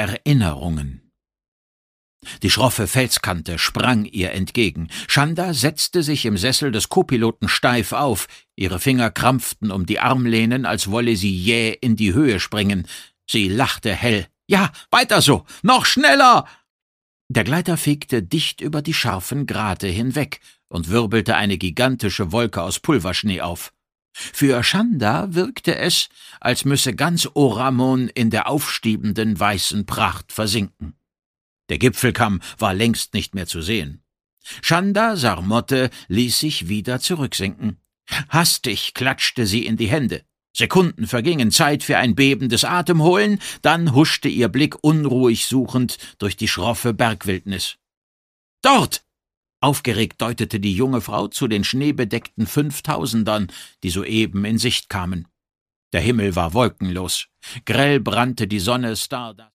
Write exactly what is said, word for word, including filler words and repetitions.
Erinnerungen. Die schroffe Felskante sprang ihr entgegen. Chanda setzte sich im Sessel des Co-Piloten steif auf. Ihre Finger krampften um die Armlehnen, als wolle sie jäh in die Höhe springen. Sie lachte hell. »Ja, weiter so! Noch schneller!« Der Gleiter fegte dicht über die scharfen Grate hinweg und wirbelte eine gigantische Wolke aus Pulverschnee auf. Für Chanda wirkte es, als müsse ganz Oramon in der aufstiebenden weißen Pracht versinken. Der Gipfelkamm war längst nicht mehr zu sehen. Chanda Sarmotte ließ sich wieder zurücksinken. Hastig klatschte sie in die Hände. Sekunden vergingen, Zeit für ein bebendes Atemholen, dann huschte ihr Blick unruhig suchend durch die schroffe Bergwildnis. »Dort!« Aufgeregt deutete die junge Frau zu den schneebedeckten Fünftausendern, die soeben in Sicht kamen. Der Himmel war wolkenlos. Grell brannte die Sonne Stardust.